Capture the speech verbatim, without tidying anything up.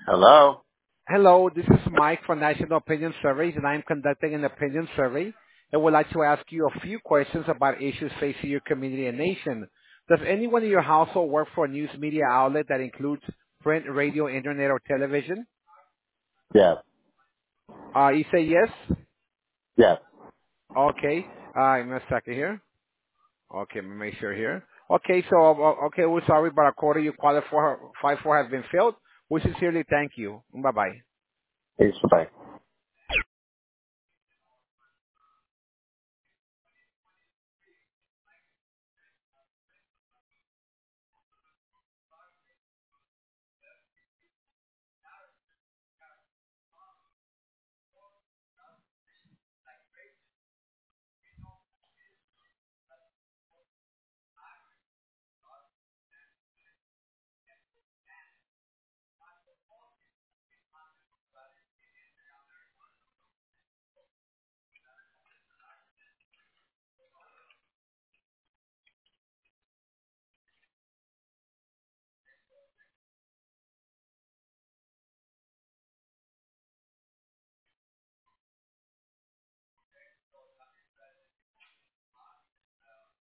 Hello? Hello, this is Mike from National Opinion Surveys, and I'm conducting an opinion survey and would like to ask you a few questions about issues facing your community and nation. Does anyone in your household work for a news media outlet that includes print, radio, internet, or television? Yes. Uh, you say yes? Yes. Okay. Uh, give me a second here. Okay, let me make sure here. Okay, so, uh, okay, we're sorry, but according you qualify for has been filled. We sincerely thank you. Bye-bye. Thanks. Bye.